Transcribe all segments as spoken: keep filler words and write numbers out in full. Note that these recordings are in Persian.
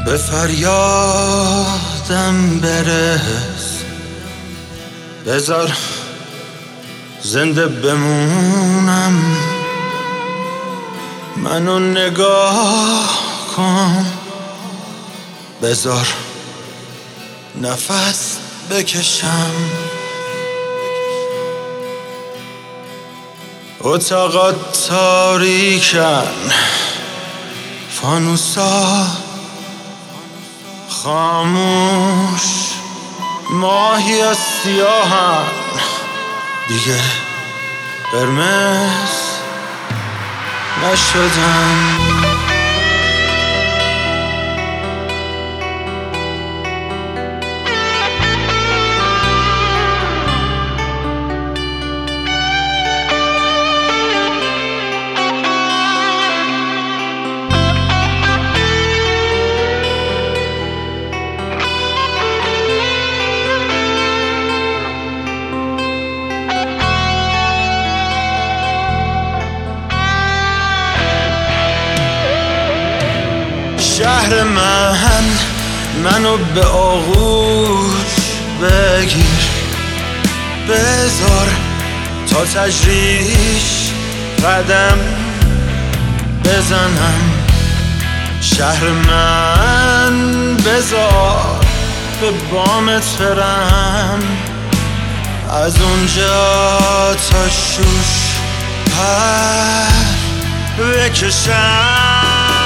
به فریادم برس، بذار زنده بمونم، منو نگاه کن، بذار نفس بکشم. اتاقات تاریکن، فانوسا خاموش، ماهی سیاهن دیگه قرمز نشدن. شهر من منو به آغوش بگیر، بذار تا تجریش قدم بزنم. شهر من بذار به بامت برم، از اونجا تا شوش پر بکشم.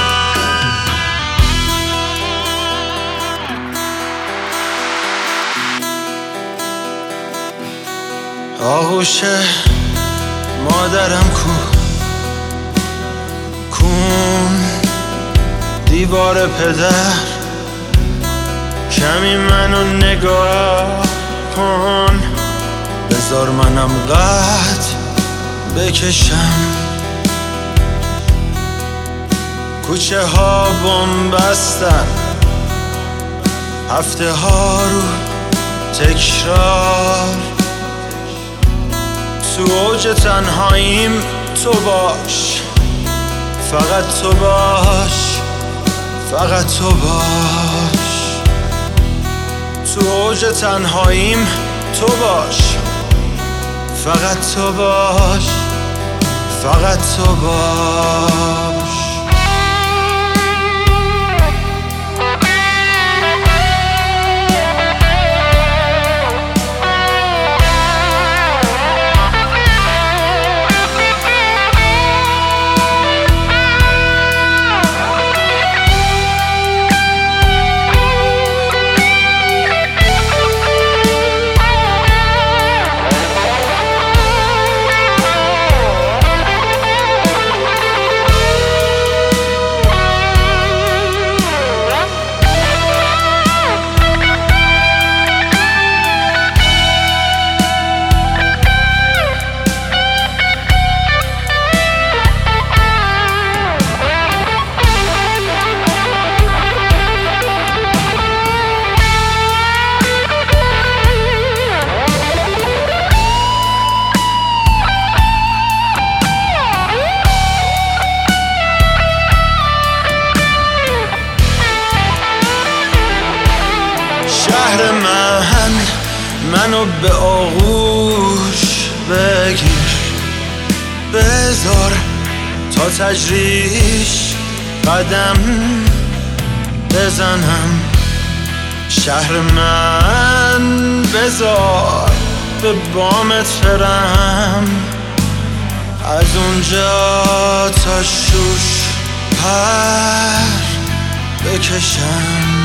آغوش مادرم کو، کون دیوار پدر، کمی منو نگاه کن، بذار منم قد بکشم. کوچه ها بن‌بستن، هفته ها رو تکرار، تو اوج تنهاییم تو باش، فقط تو باش، فقط تو باش. تو اوج تنهاییم تو باش، فقط تو باش، فقط تو باش. شهر من منو به آغوش بگیر، بذار تا تجریش قدم بزنم. شهر من بذار به بامت برم، از اونجا تا شوش پر بکشم.